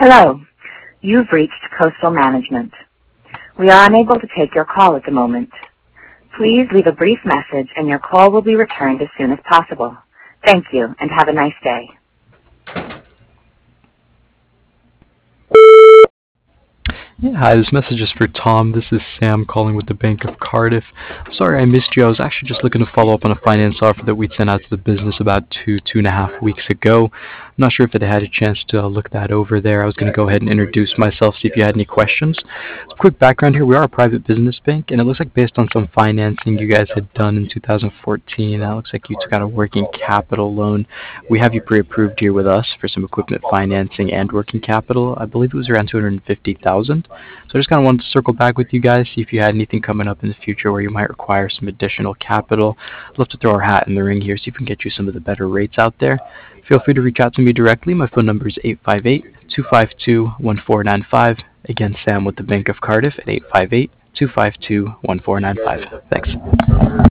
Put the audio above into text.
Hello. You've reached Coastal Management. We are unable to take your call at the moment. Please leave a brief message and your call will be returned as soon as possible. Thank you and have a nice day. Yeah, hi, this message is for Tom. This is Sam calling with the Bank of Cardiff. Sorry I missed you. I was actually just looking to follow up on a finance offer that we'd sent out to the business about two and a half weeks ago. I'm not sure if it had a chance to look that over there. I was going to go ahead and introduce myself, see if you had any questions. Quick background here. We are a private business bank, and it looks like based on some financing you guys had done in 2014, it looks like you took out a working capital loan. We have you pre-approved here with us for some equipment financing and working capital. I believe it was around 250,000. So I just kind of wanted to circle back with you guys, see if you had anything coming up in the future where you might require some additional capital. I'd love to throw our hat in the ring here, see if we can get you some of the better rates out there. Feel free to reach out to me directly. My phone number is 858-252-1495. Again, Sam with the Bank of Cardiff at 858-252-1495. Thanks.